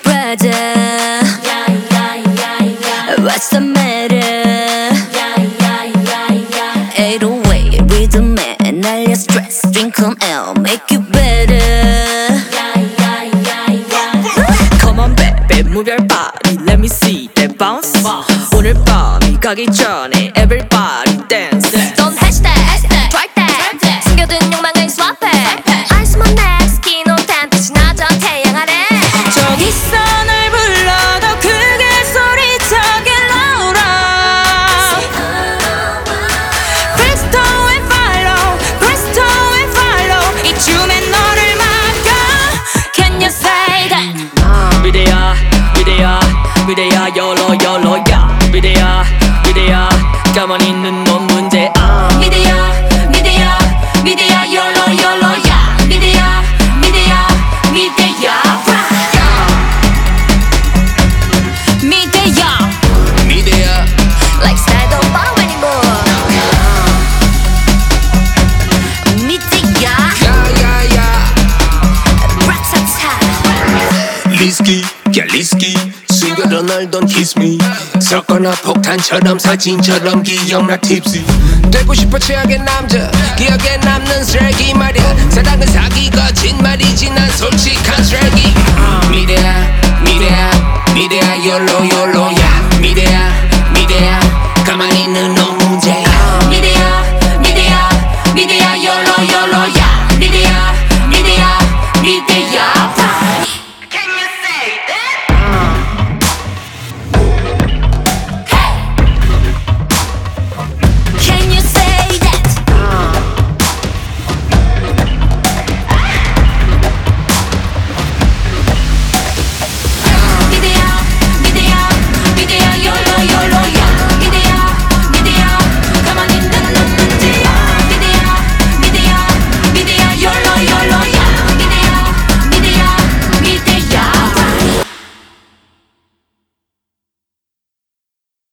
brother. What's the matter? 808 rhythm man, 날려 stress. Drink some L, make you better. Come on baby, move your body, let me see that bounce. 오늘 밤이 가기 전에 everybody dance. Don't hashtag, try that. 숨겨둔 욕망을 swap it. Ice my neck, skin on tan, 빛이 나죠 태양 아래. 저기서 널 불러도 크게 소리쳐게 louder. Presto and follow, presto and follow. 이 춤에 너를 맡겨. Can you say that? 미래야, 미래야, 미래야, YOLO, YOLO야. 미래야, 미래야, 가만히 있는 넌 문제야. 미래야, 미래야, 미래야, YOLO, YOLO야. 미래야, 미래야, 미래야. 미래야, 미래야 like style don't follow anymore. 미래야, 야야야 락사타. 리스키 야 리스키 숨겨둔 널 don't kiss me 섞거나 폭탄처럼 사진처럼 기억나 tipsy 되고 싶어 최악의 남자 기억에 남는 쓰레기 말이야 사랑은 사기 거짓말이지 난 솔직한 쓰레기 미래야 미래야 미래야 YOLO YOLO야 미래야